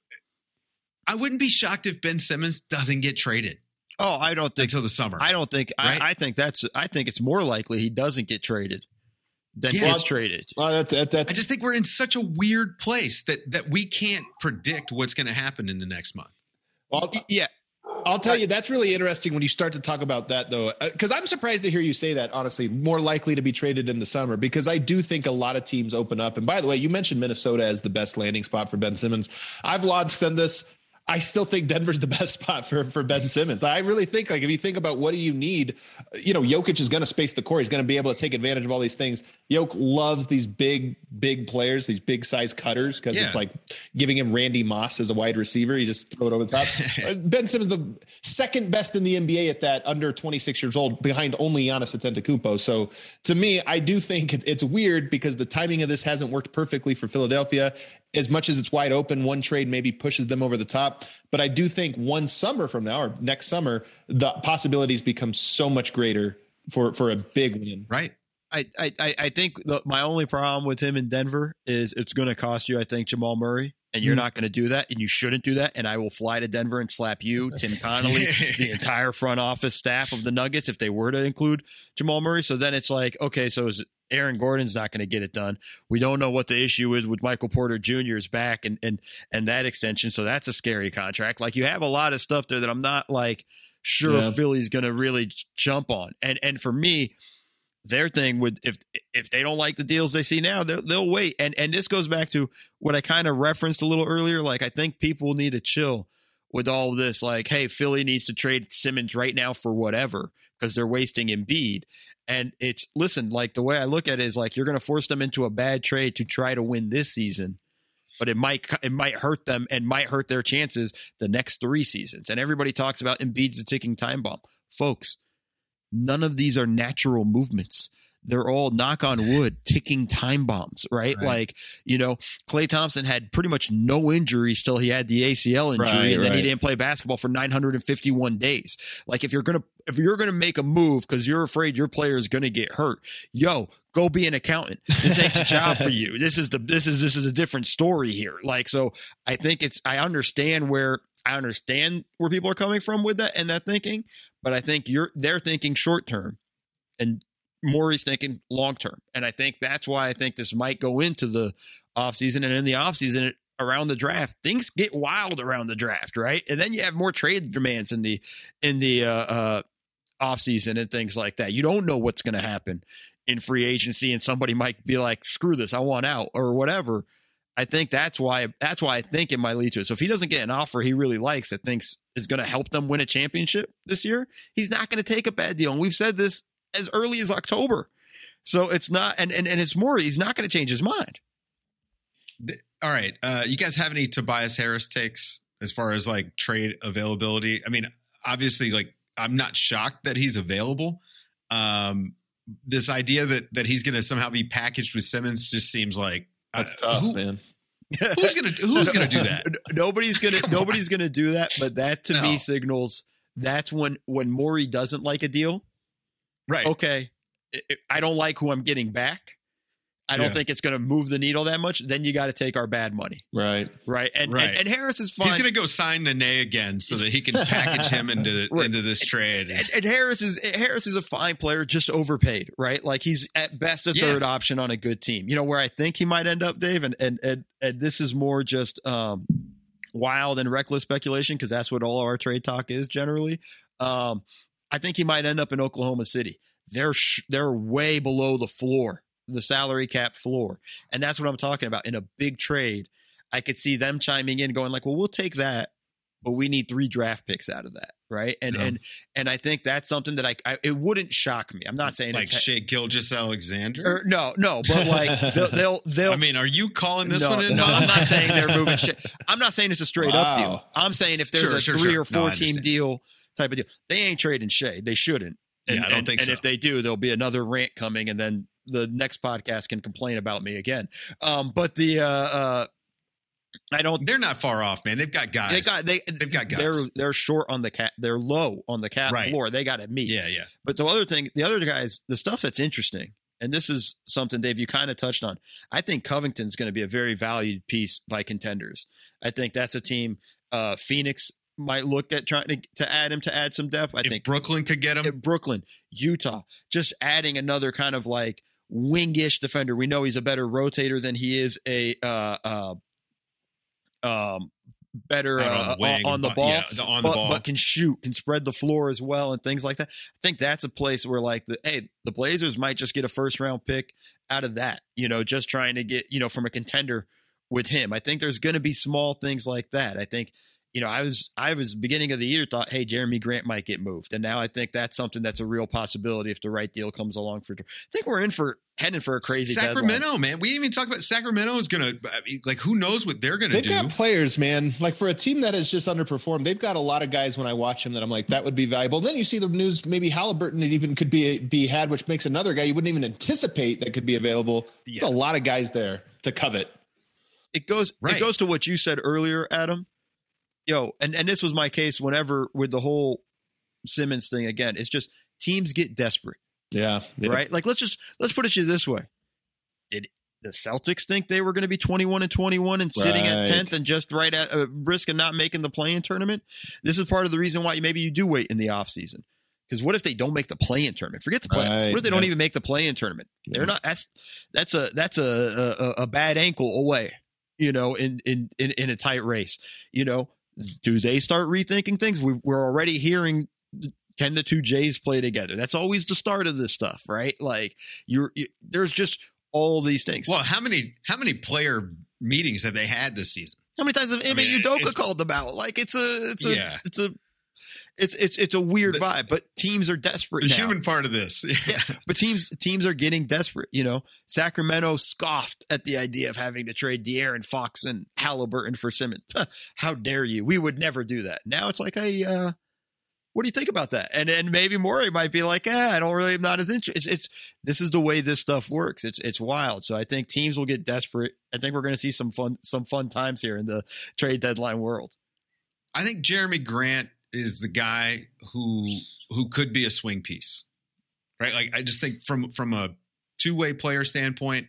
I wouldn't be shocked if Ben Simmons doesn't get traded. Oh, I don't think until the summer. I don't think. Right? I, I think that's. I think it's more likely he doesn't get traded than Yeah. gets Well, traded. Well, that's that, that. I just think we're in such a weird place that that we can't predict what's going to happen in the next month. Well, yeah. I'll tell you, that's really interesting when you start to talk about that, though, because I'm surprised to hear you say that, honestly, more likely to be traded in the summer, because I do think a lot of teams open up. And by the way, you mentioned Minnesota as the best landing spot for Ben Simmons. I've launched said this. I still think Denver's the best spot for, for Ben Simmons. I really think, like, if you think about what do you need, you know, Jokic is going to space the court. He's going to be able to take advantage of all these things. Jokic loves these big, big players, these big size cutters, because Yeah. it's like giving him Randy Moss as a wide receiver. You just throw it over the top. Uh, Ben Simmons, the second best in the N B A at that, under twenty-six years old, behind only Giannis Antetokounmpo. So to me, I do think it, it's weird because the timing of this hasn't worked perfectly for Philadelphia. As much as it's wide open, one trade maybe pushes them over the top. But I do think one summer from now or next summer, the possibilities become so much greater for, for a big win. Right. I, I, I think the, my only problem with him in Denver is it's going to cost you, I think, Jamal Murray, and you're Mm. not going to do that, and you shouldn't do that. And I will fly to Denver and slap you, Tim Connolly, the entire front office staff of the Nuggets if they were to include Jamal Murray. So then it's like, okay, so is Aaron Gordon's not going to get it done. We don't know what the issue is with Michael Porter Junior's back and and and that extension. So that's a scary contract. Like you have a lot of stuff there that I'm not like sure Yeah. Philly's going to really j- jump on. And and for me, their thing would if if they don't like the deals they see now, they'll, they'll wait. And and this goes back to what I kind of referenced a little earlier. Like I think people need to chill with all of this. Like, hey, Philly needs to trade Simmons right now for whatever because they're wasting Embiid. And it's listen, like the way I look at it is like you're going to force them into a bad trade to try to win this season, but it might it might hurt them and might hurt their chances the next three seasons. And everybody talks about Embiid's a ticking time bomb, folks. None of these are natural movements. They're all, knock on wood, ticking time bombs, right? Right. Like, you know, Klay Thompson had pretty much no injuries till he had the A C L injury, Right, and then he right. didn't play basketball for nine hundred fifty-one days. Like, if you're gonna if you're gonna make a move because you're afraid your player is gonna get hurt, yo, go be an accountant. This ain't the job for you. This is the this is this is a different story here. Like, so I think it's I understand where I understand where people are coming from with that and that thinking, but I think you're they're thinking short term, and Maury's thinking long term. And I think that's why I think this might go into the offseason. And in the offseason, around the draft, things get wild around the draft, right? And then you have more trade demands in the in the uh, uh, offseason and things like that. You don't know what's going to happen in free agency, and somebody might be like, "Screw this, I want out," or whatever. I think that's why that's why I think it might lead to it. So if he doesn't get an offer he really likes that thinks is going to help them win a championship this year, he's not going to take a bad deal. And we've said this as early as October. So it's not, and, and, and it's more, he's not going to change his mind. All right. Uh, you guys have any Tobias Harris takes as far as like trade availability? I mean, obviously, like I'm not shocked that he's available. Um, this idea that that he's going to somehow be packaged with Simmons just seems like That's uh, tough, who, man. Who's gonna Who's gonna do that? Nobody's gonna Nobody's gonna do that. But that to No. me signals that's when when Morey doesn't like a deal. Right. Okay. I- I don't like who I'm getting back. I don't Yeah. think it's going to move the needle that much. Then you got to take our bad money. Right. Right. And, Right. and and Harris is fine. He's gonna go sign Nene again so that he can package him into Right. into this trade. And, and Harris is Harris is a fine player, just overpaid, right? Like he's at best a Yeah. third option on a good team. You know where I think he might end up, Dave, and and and, and this is more just um, wild and reckless speculation because that's what all our trade talk is generally. Um, I think he might end up in Oklahoma City. They're sh- they're way below the floor, the salary cap floor, and that's what I'm talking about. In a big trade, I could see them chiming in, going like, "Well, we'll take that." but we need three draft picks out of that, right? And Yeah. and and I think that's something that I, I it wouldn't shock me. I'm not saying like it's Shea Gilgeous-Alexander. or, no, no, but like they'll they'll, they'll I mean, are you calling this no, one in? No, I'm not saying they're moving shit. I'm not saying it's a straight up Wow. deal. I'm saying if there's Sure, a sure, three sure. or four No, I team understand. deal type of deal, they ain't trading Shea. They shouldn't. And, Yeah, I don't and- think and so. if they do, there'll be another rant coming, and then the next podcast can complain about me again. Um, but the uh, uh, I don't. They're not far off, man. They've got guys. They got they They've got guys. They're they're short on the cap. They're low on the cap Right. floor. They got to meet. Yeah, yeah. But the other thing, the other guys, the stuff that's interesting, and this is something, Dave, you kind of touched on. I think Covington's going to be a very valued piece by contenders. I think that's a team. Uh, Phoenix might look at trying to, to add him to add some depth. I if think Brooklyn could get him, if Brooklyn, Utah, just adding another kind of like wingish defender. We know he's a better rotator than he is a uh, uh, um, better Out on uh, the wing, on the but- ball, yeah, the- on the but, ball. but can shoot, can spread the floor as well, and things like that. I think that's a place where like the hey, the Blazers might just get a first round pick out of that. You know, just trying to get you know from a contender with him. I think there's going to be small things like that. I think. You know, I was I was beginning of the year thought, hey, Jeremy Grant might get moved, and now I think that's something that's a real possibility if the right deal comes along. For I think we're in for heading for a crazy Sacramento, deadline. man. We didn't even talk about Sacramento is going to like who knows what they're going to They've do. got players, man. Like for a team that has just underperformed, they've got a lot of guys. When I watch them, that I'm like, that would be valuable. And then you see the news, maybe Halliburton even could be be had, which makes another guy you wouldn't even anticipate that could be available. Yeah. There's a lot of guys there to covet. It goes Right. it goes to what you said earlier, Adam. Yo, and, and this was my case whenever with the whole Simmons thing again. It's just teams get desperate, Yeah, yeah. right? Like let's just let's put it to you this way: did the Celtics think they were going to be twenty-one and twenty-one and sitting at Right. tenth and just right at a risk of not making the play-in tournament? This is part of the reason why maybe you do wait in the offseason. Because what if they don't make the play-in tournament? Forget the playoffs. Right, What if they don't yeah. even make the play-in tournament? Yeah. They're not. That's that's a that's a a, a bad ankle away. You know, in in in, in a tight race. You know. Do they start rethinking things? We, we're already hearing, can the two J's play together? That's always the start of this stuff, right? Like you're, you, there's just all these things. Well, how many how many player meetings have they had this season? How many times have Ime mean, Udoka it's- called them out? Like it's a, it's a, Yeah. it's a, it's it's it's a weird The- vibe. But teams are desperate The now. human part of this. Yeah, but teams teams are getting desperate. You know, Sacramento scoffed at the idea of having to trade De'Aaron Fox and Halliburton for Simmons. How dare you? We would never do that. Now it's like, hey, uh, what do you think about that? And and maybe Morey might be like, eh, I don't really, I'm not as interested. It's, it's this is the way this stuff works. It's it's wild. So I think teams will get desperate. I think we're going to see some fun some fun times here in the trade deadline world. I think Jeremy Grant is the guy who who could be a swing piece, right? Like I just think from from a two way player standpoint,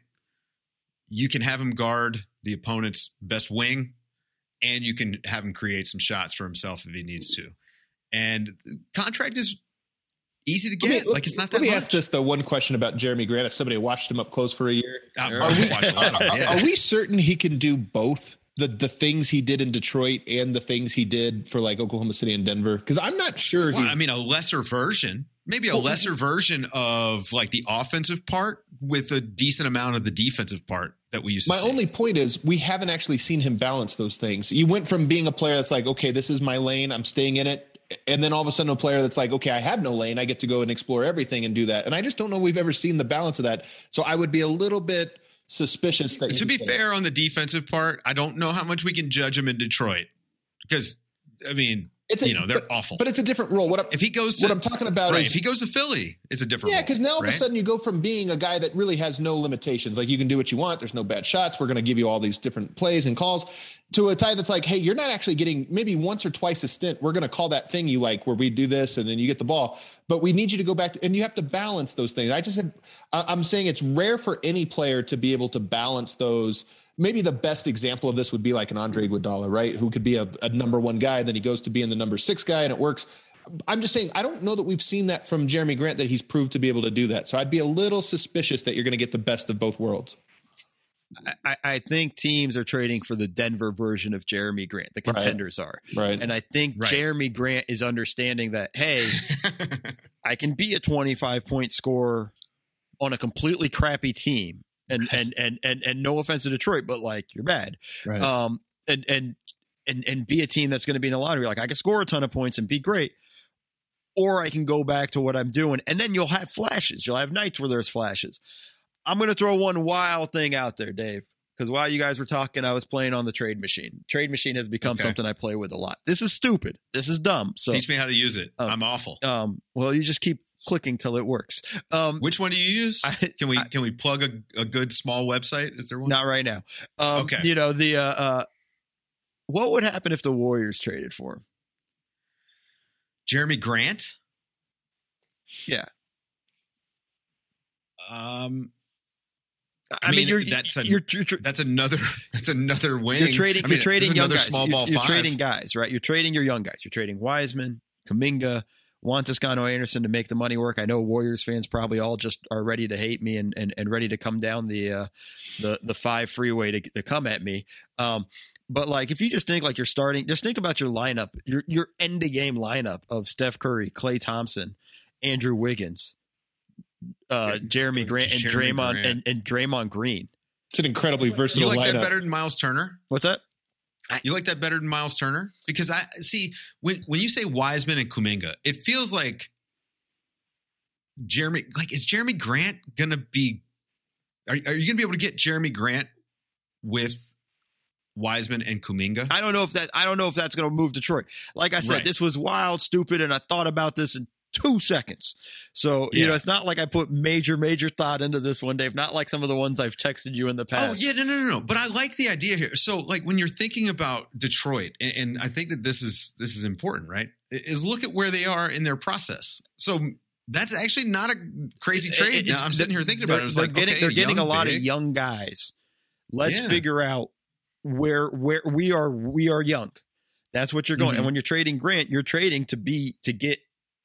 you can have him guard the opponent's best wing, and you can have him create some shots for himself if he needs to. And contract is easy to get. Let me, like it's not that let me much. ask this though. One question about Jeremy Grant, as somebody who watched him up close for a year. Uh, Are I've we, watched a lot of him, yeah. are we certain he can do both? The the things he did in Detroit and the things he did for like Oklahoma City and Denver? Because I'm not sure. Well, he's, I mean, a lesser version, maybe a Well, lesser version of like the offensive part with a decent amount of the defensive part that we used to my see. only point is we haven't actually seen him balance those things. You went from being a player that's like, okay, this is my lane, I'm staying in it. And then all of a sudden a player that's like, okay, I have no lane. I get to go and explore everything and do that. And I just don't know we've ever seen the balance of that. So I would be a little bit suspicious that To be fair on the defensive part, I don't know how much we can judge him in Detroit because, I mean, It's a, you know, they're but, awful. But it's a different role. What I'm, if he goes to, what I'm talking about right, is if he goes to Philly, it's a different yeah, role, because now all right? of a sudden you go from being a guy that really has no limitations, like you can do what you want, there's no bad shots, we're going to give you all these different plays and calls, to a guy that's like, hey, you're not actually getting maybe once or twice a stint. We're going to call that thing you like where we do this and then you get the ball, but we need you to go back to, and you have to balance those things. I just have, I'm saying it's rare for any player to be able to balance those. Maybe the best example of this would be like an Andre Iguodala, right? Who could be a, a number one guy, then he goes to being the number six guy and it works. I'm just saying, I don't know that we've seen that from Jeremy Grant, that he's proved to be able to do that. So I'd be a little suspicious that you're going to get the best of both worlds. I, I think teams are trading for the Denver version of Jeremy Grant. The contenders Right. are. Right. And I think Right. Jeremy Grant is understanding that, hey, I can be a twenty-five point scorer on a completely crappy team. And, and, and, and, and no offense to Detroit, but like you're bad. Right. Um, and, and and, and be a team that's going to be in the lottery. Like I can score a ton of points and be great, or I can go back to what I'm doing. And then you'll have flashes. You'll have nights where there's flashes. I'm going to throw one wild thing out there, Dave, because while you guys were talking, I was playing on the trade machine. Trade machine has become Okay. something I play with a lot. This is stupid. This is dumb. So Teach me how to use it. Um, I'm awful. Um, well, you just keep clicking till it works. Um, Which one do you use? I- can we I- can we plug a, a good small website? Is there one? not right now. Um, Okay. You know, the, uh, uh, what would happen if the Warriors traded for him? Jeremy Grant. Yeah. Um, I, I, mean, mean, you're, that's a, you're, you're, that's another that's another wing. You're trading. I mean, you're trading there's young another guys. small You're- ball you're five. trading guys, right? You're trading your young guys. You're trading Wiseman, Kuminga, Juan Toscano Anderson to make the money work. I know Warriors fans probably all just are ready to hate me and and, and ready to come down the uh, the the five freeway to, to come at me. Um, but like, if you just think like you're starting, just think about your lineup, your your end of game lineup of Steph Curry, Klay Thompson, Andrew Wiggins, uh, Jeremy Grant, and Jeremy Draymond Grant. and, and Draymond Green. It's an incredibly versatile You like lineup. that better than Miles Turner? What's that? You like that better than Miles Turner? Because I see when when you say Wiseman and Kuminga, it feels like Jeremy. Like, is Jeremy Grant gonna be? Are, are you gonna be able to get Jeremy Grant with Wiseman and Kuminga? I don't know if that. I don't know if that's going to move Detroit. Like I said, Right. this was wild, stupid, and I thought about this in two seconds. So you Yeah. know, it's not like I put major, major thought into this one, Dave. Not like some of the ones I've texted you in the past. Oh yeah, no, no, no, no. But I like the idea here. So, like, when you're thinking about Detroit, and, and I think that this is this is important, right? Is look at where they are in their process. So that's actually not a crazy trade. It- it- now I'm sitting here thinking about it. It's they're like, getting, okay, they're getting a young, lot of big. young guys. Let's Yeah. figure out where where we are. We are young. That's what you're going. Mhm. And when you're trading Grant, you're trading to be to get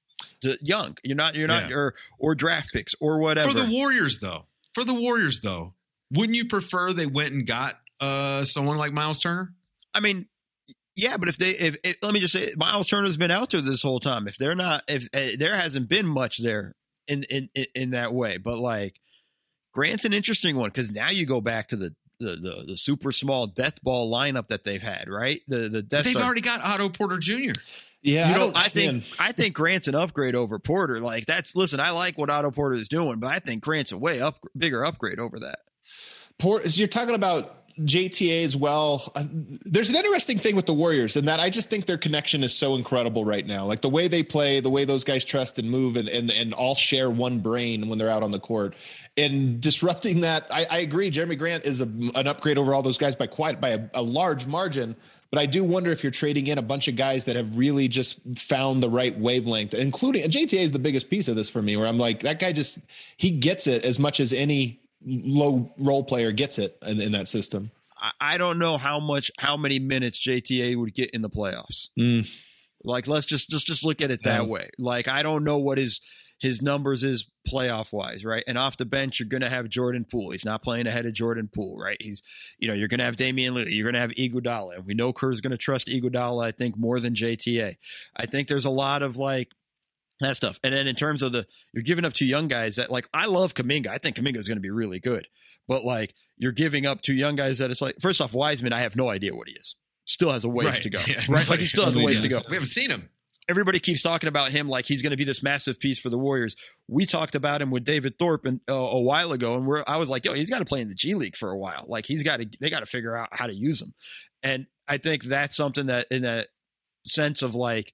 to young. You're not. You're not. Yeah. Or or draft picks or whatever. For the Warriors, though, for the Warriors, though, wouldn't you prefer they went and got uh, someone like Miles Turner? I mean, yeah, but if they, if, if let me just say, Miles Turner's been out there this whole time. If they're not, if uh, there hasn't been much there in in in, in that way, but like Grant's an interesting one because now you go back to the. The, the the super small death ball lineup that they've had, right? The the death They've star- already got Otto Porter Junior Yeah, you know, don't- I think man. I think Grant's an upgrade over Porter. Like that's listen, I like what Otto Porter is doing, but I think Grant's a way up bigger upgrade over that. Port, you're talking about J T A as well. Uh, there's an interesting thing with the Warriors in that I just think their connection is so incredible right now. Like the way they play, the way those guys trust and move and, and, and all share one brain when they're out on the court and disrupting that. I, I agree. Jeremy Grant is a, an upgrade over all those guys by quite by a, a large margin. But I do wonder if you're trading in a bunch of guys that have really just found the right wavelength, including and J T A is the biggest piece of this for me, where I'm like, that guy just, he gets it as much as any low role player gets it in, in that system. I, I don't know how much how many minutes J T A would get in the playoffs. Mm. Like let's just just just look at it that Yeah. way. Like I don't know what his his numbers is playoff wise, right? And off the bench, you're going to have Jordan Poole. He's not playing ahead of Jordan Poole, right? He's, you know, you're going to have Damian Lillard. You're going to have Iguodala. And we know Kerr's going to trust Iguodala, I think, more than J T A. I think there's a lot of like that stuff. And then in terms of the, you're giving up two young guys that like, I love Kuminga. I think Kuminga is going to be really good. But like, you're giving up two young guys that it's like, first off, Wiseman, I have no idea what he is. Still has a ways Right. to go, Yeah, right? Like he still has a ways yeah. to go. We haven't seen him. Everybody keeps talking about him like he's going to be this massive piece for the Warriors. We talked about him with David Thorpe and, uh, a while ago, and we're I was like, yo, he's got to play in the G League for a while. Like he's got to, they got to figure out how to use him. And I think that's something that, in a sense of like,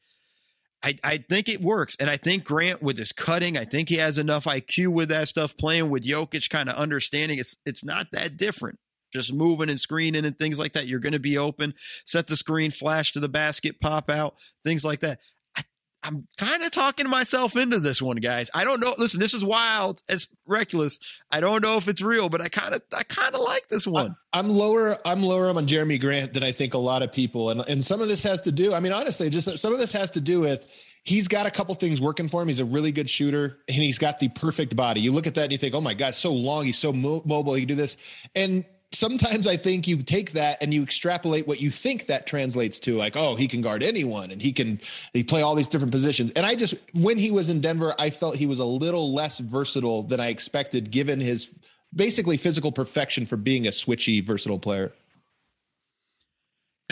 I, I think it works. And I think Grant with his cutting, I think he has enough I Q with that stuff, playing with Jokic, kind of understanding it's it's not that different. Just moving and screening and things like that. You're going to be open, set the screen, flash to the basket, pop out, things like that. I, I'm kind of talking myself into this one, guys. I don't know. Listen, this is wild. It's reckless. I don't know if it's real, but I kind of, I kind of like this one. I'm lower. I'm lower on Jeremy Grant than I think a lot of people. And, and some of this has to do, I mean, honestly, just some of this has to do with, he's got a couple things working for him. He's a really good shooter and he's got the perfect body. You look at that and you think, oh my God, so long. He's so mo- mobile. He can do this. And sometimes I think you take that and you extrapolate what you think that translates to, like, oh, he can guard anyone and he can he play all these different positions. And I just, when he was in Denver, I felt he was a little less versatile than I expected, given his basically physical perfection for being a switchy, versatile player.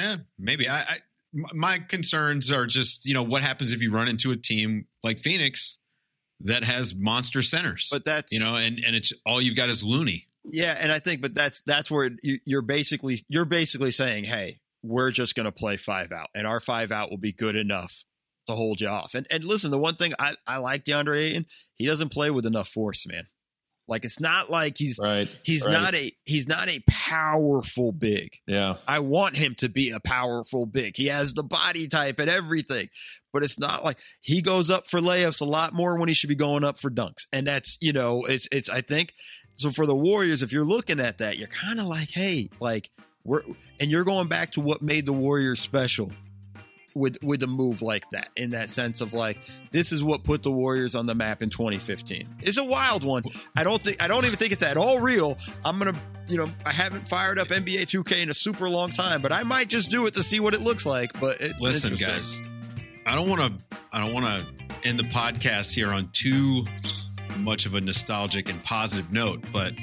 Yeah, maybe. I, I my concerns are just, you know, what happens if you run into a team like Phoenix that has monster centers? But that's, you know, and, and it's all you've got is Looney. Yeah, and I think, but that's that's where you, you're basically you're basically saying, hey, we're just going to play five out, and our five out will be good enough to hold you off. And and listen, the one thing I, I like DeAndre Ayton, he doesn't play with enough force, man. Like, it's not like he's right, he's right. not a he's not a powerful big. Yeah. I want him to be a powerful big. He has the body type and everything. But it's not like he goes up for layups a lot more when he should be going up for dunks. And that's, you know, it's it's I think so for the Warriors, if you're looking at that, you're kind of like, hey, like we're and you're going back to what made the Warriors special. With with a move like that, in that sense of like, this is what put the Warriors on the map in twenty fifteen. It's a wild one. I don't think I don't even think it's at all real. I'm gonna, you know, I haven't fired up N B A two K in a super long time, but I might just do it to see what it looks like. But it's listen, guys, I don't want to I don't want to end the podcast here on too much of a nostalgic and positive note, but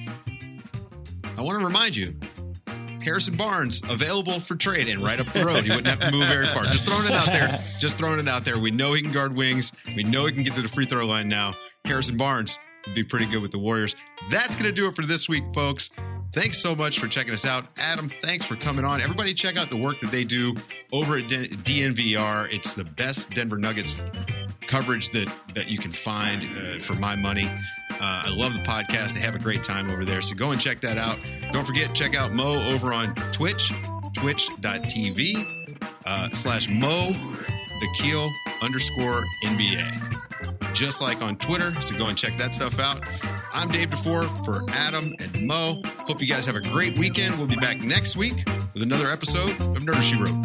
I want to remind you. Harrison Barnes available for trade and right up the road. He wouldn't have to move very far. Just throwing it out there. Just throwing it out there. We know he can guard wings. We know he can get to the free throw line now. Harrison Barnes would be pretty good with the Warriors. That's going to do it for this week, folks. Thanks so much for checking us out. Adam, thanks for coming on. Everybody check out the work that they do over at D N V R. It's the best Denver Nuggets coverage that, that you can find uh, for my money. Uh, I love the podcast. They have a great time over there. So go and check that out. Don't forget, check out Mo over on Twitch, twitch.tv uh, slash Mo Dakhil underscore N B A. Just like on Twitter. So go and check that stuff out. I'm Dave DeFore for Adam and Mo. Hope you guys have a great weekend. We'll be back next week with another episode of Nerder She Wrote.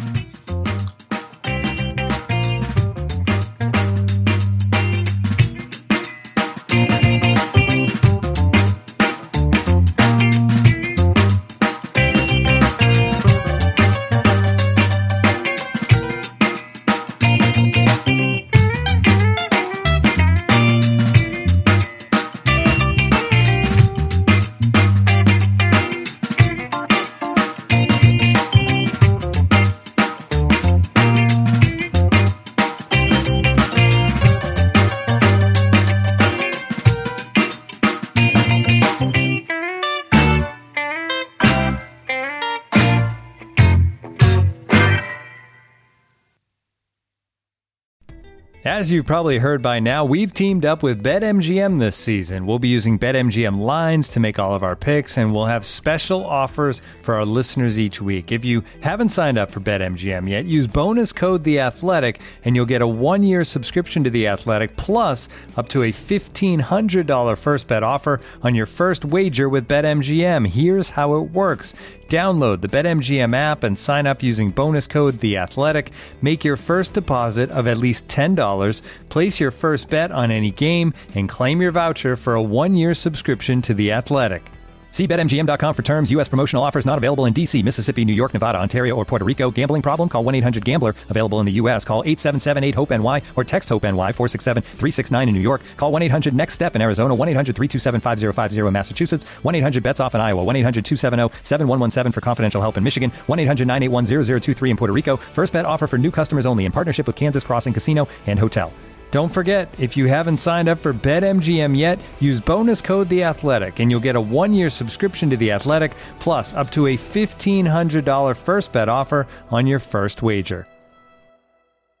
As you've probably heard by now, we've teamed up with BetMGM this season. We'll be using BetMGM lines to make all of our picks, and we'll have special offers for our listeners each week. If you haven't signed up for BetMGM yet, use bonus code The Athletic, and you'll get a one-year subscription to The Athletic, plus up to a fifteen hundred dollars first bet offer on your first wager with BetMGM. Here's how it works. Download the BetMGM app and sign up using bonus code The Athletic. Make your first deposit of at least ten dollars, place your first bet on any game, and claim your voucher for a one-year subscription to The Athletic. See Bet M G M dot com for terms. U S promotional offers not available in D C, Mississippi, New York, Nevada, Ontario, or Puerto Rico. Gambling problem? Call one eight hundred gambler. Available in the U S. Call eight seven seven eight hope N Y or text HOPE-NY four six seven three six nine in New York. Call one eight hundred next step in Arizona. one eight hundred three two seven five zero five zero in Massachusetts. one eight hundred bets off in Iowa. one eight hundred two seven zero seven one one seven for confidential help in Michigan. one eight hundred nine eight one zero zero two three in Puerto Rico. First bet offer for new customers only in partnership with Kansas Crossing Casino and Hotel. Don't forget, if you haven't signed up for BetMGM yet, use bonus code The Athletic, and you'll get a one-year subscription to The Athletic, plus up to a fifteen hundred dollars first bet offer on your first wager.